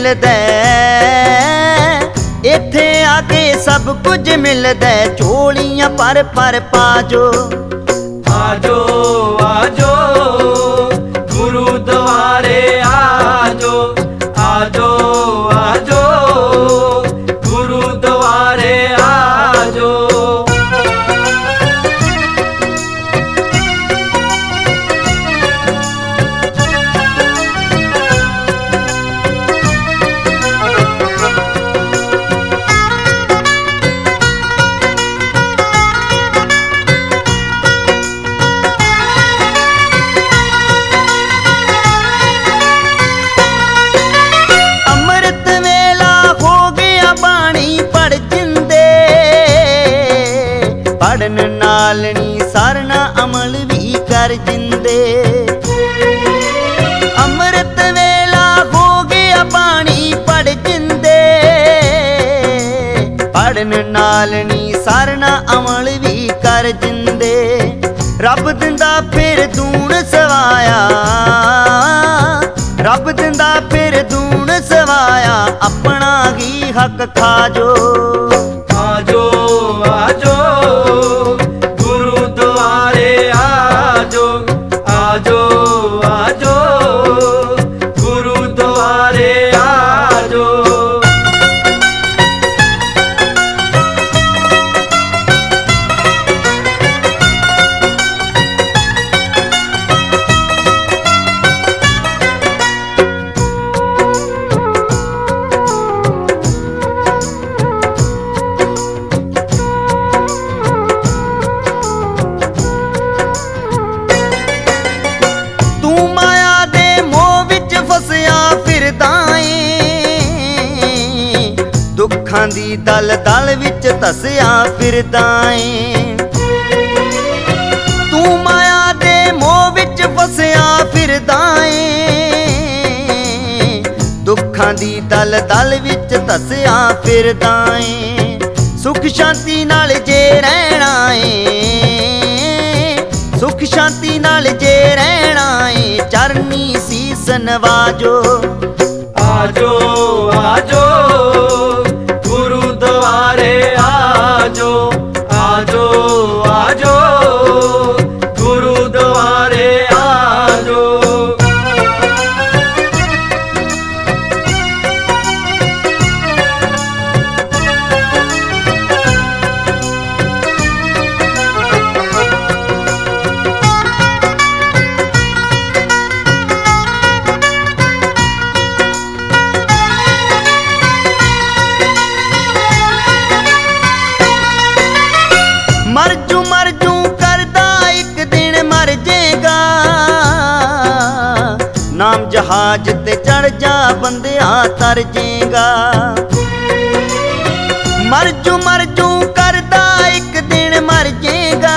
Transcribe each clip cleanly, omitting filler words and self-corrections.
मिलदा इत्थे आके सब कुछ मिलदा झोलियां पर पाजो आजो आजो गुरुद्वारे आजो आजो आजो गुरुद्वारे आजो। पढ़न नालनी सारना अमल भी कर जिंदे अमृत वेला हो गया पानी पढ़ जिंदे पढ़न नालनी सारना अमल भी कर जिंदे रब दिंदा फिर दून सवाया रब दिंदा फिर दून सवाया अपना ही हक खाजो आजो आजो गुरुद्वारे आजो आजो आजो गुरुद्वारे आजो। दुखां दी दल दल विच धसिया फिरदा ऐ तू माया दे मोह विच फसिया फिरदा ऐ दुखां दी दल दल विच धसिया फिरदा ऐ सुख शांति नाल जे रहना ऐ सुख शांति नाल जे रहना ऐ चरनी सीस नवाजो आजो आजो गुरुद्वारे आजो आजो आजो गुरुद्वारे आजो। मरजू करदा एक दिन मर जेगा नाम जहाज ते चढ़ जा बंदिया तर जेगा मरजू करदा एक दिन मर जेगा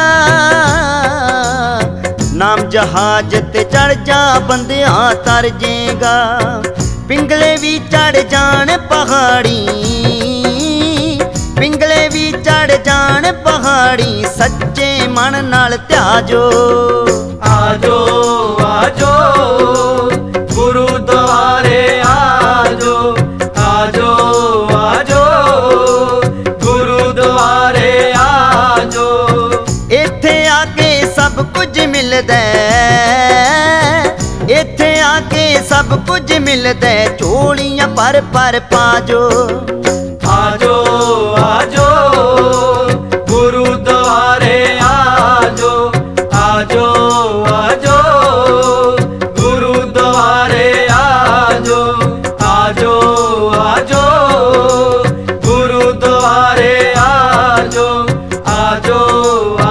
नाम जहाज ते चढ़ जा बंदिया तर जेगा पिंगले भी चढ़ जान पहाड़ी पिंगले भी चढ़ जान पहाड़ी सच्चे मन नाल त्याजो आजो आजो गुरुद्वारे आजो आजो आजो गुरुद्वारे आजो। इत्थे आके सब कुछ मिलदा इत्थे आके सब कुछ मिलदा झोलियां पर पाजो आजो आजो गुरुद्वारे आजो आजो आजो गुरुद्वारे आजो आजो आजो गुरुद्वारे आजो आजो।